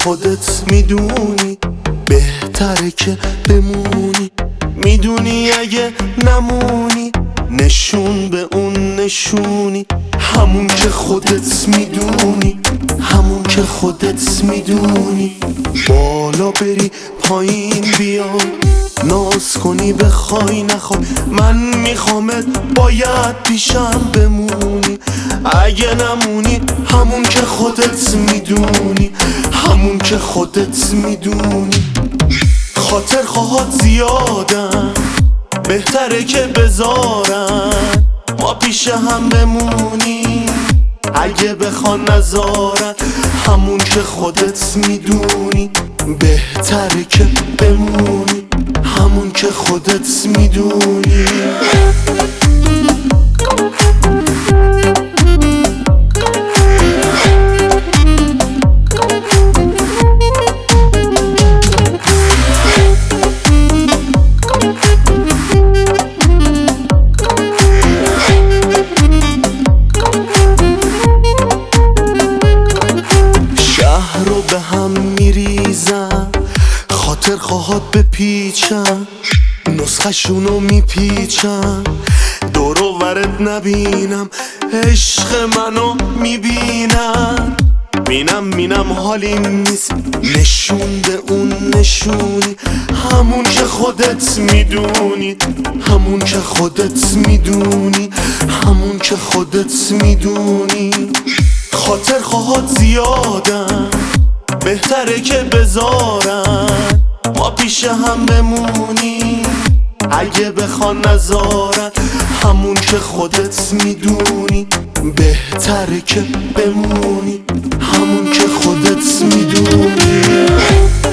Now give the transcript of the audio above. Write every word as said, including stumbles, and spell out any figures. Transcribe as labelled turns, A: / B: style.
A: خودت میدونی بهتره که بمونی. میدونی اگه نمونی نشون به اون نشونی، همون که خودت میدونی، همون که خودت میدونی. بالا بری پایین بیا، ناز کنی بخوای نخوای، من میخوامت باید پیشم بمونی. اگه نمونی همون که خودت میدونی، همون که خودت میدونی. خاطر خواهات زیادن بهتره که بذارن ما پیش هم بمونی. اگه بخوان نذارن همون که خودت میدونی بهتره که بمونی، همون که خودت میدونی. شهر رو به هم میریزم، خاطر خواهات بپیچم، نسخه شونو میپیچم، دور و ورد نبینم، عشق منو میبینم. بینم مینم حالیم نیست، نشون به اون نشونی، همون که خودت میدونی، همون که خودت میدونی، همون که خودت میدونی. خاطر خواهات زیادن بهتره که بذارن ما پیش هم بمونی. اگه بخوان نذارن همون که خودت میدونی بهتره که بمونی، همون که خودت میدونی.